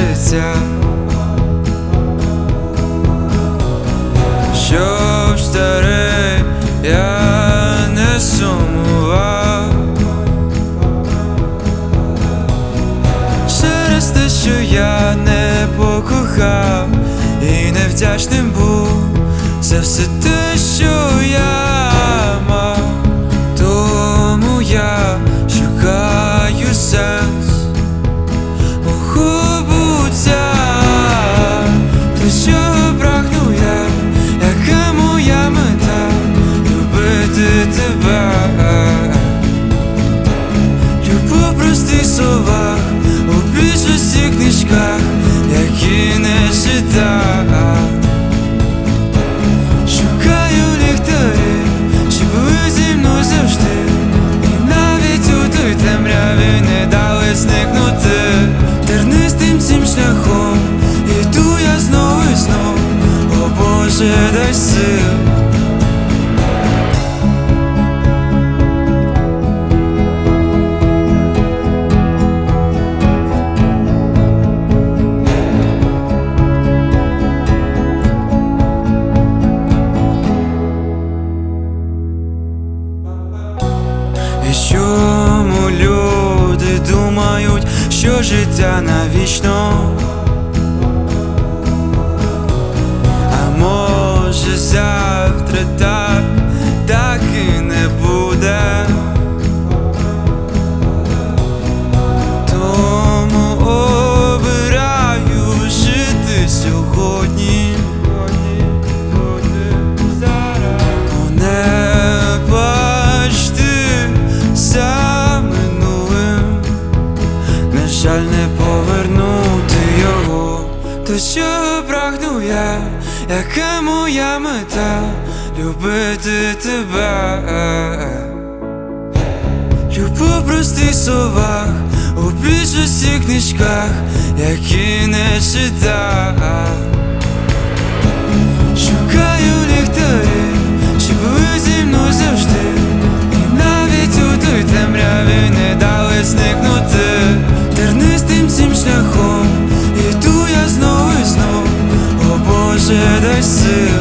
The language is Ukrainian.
життя, щоб старий я не сумував через те, що я не покохав і невдячним був за все те, що я мав. Тому я шукаю сенс мого буття, до чого прагну я, яка моя мета — любити тебе. Любов в простих словах, у більшості книжках, які не читав. Шукаю ліхтарі, щоб були зі мною завжди, і навіть у той темряві не дали зникнути. Тернистим цим шляхом іду я знову і знов, о Боже, дай сил. І чому люди думають, що життя навічно? А може завтра так і не буде. Тому обираю жити сьогодні, не бачити за минулим, на жаль, не повернути його. До чого прагну я, яка моя мета — любити тебе. Любов в простих словах, у більшості книжках, які не читав. Шукаю ліхтарі, щоб були зі мною завжди, і навіть у той темряві не дали зникнути. Тернистим цим шляхом іду я знову і знов, о Боже, дай сил.